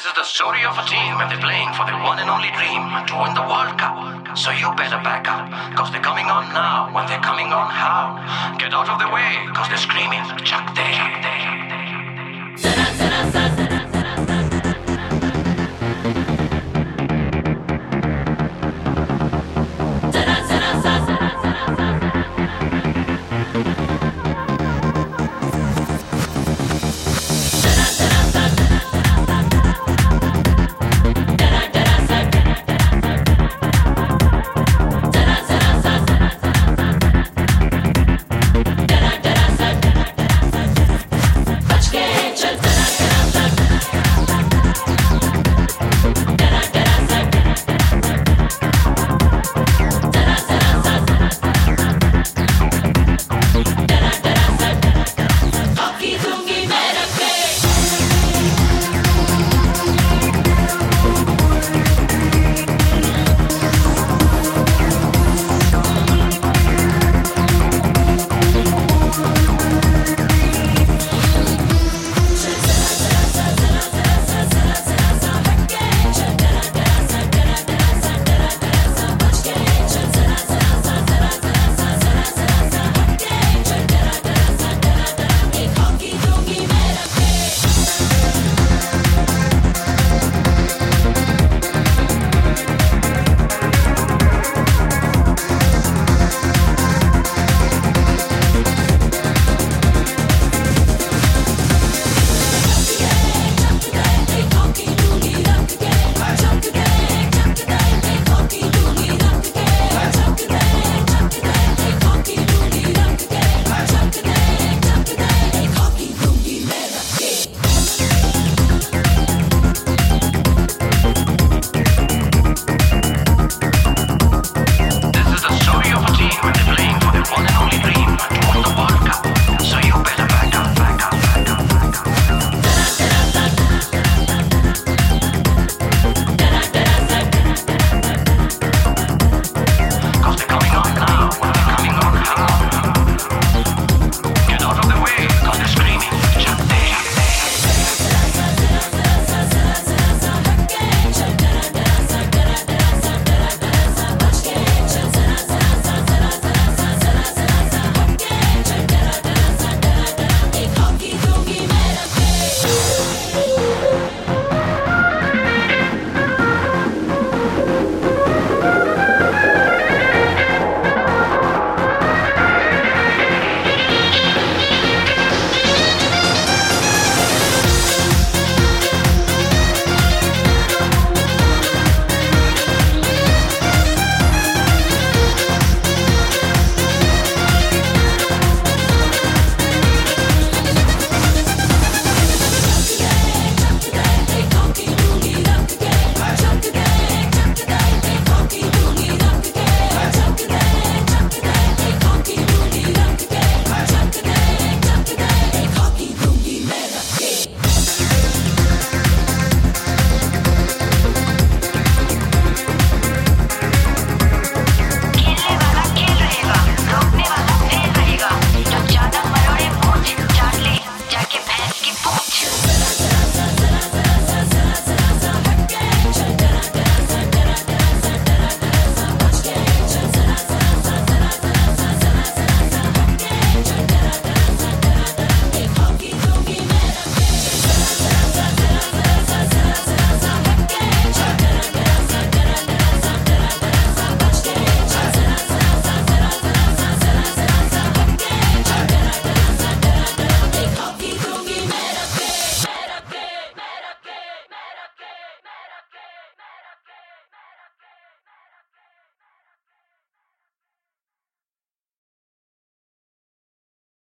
is the story of a team and they're playing for their one and only dream to win the World Cup. So you better back up, cause they're coming on now. When they're coming on, how? Get out of the way, cause they're screaming, Chuck Day.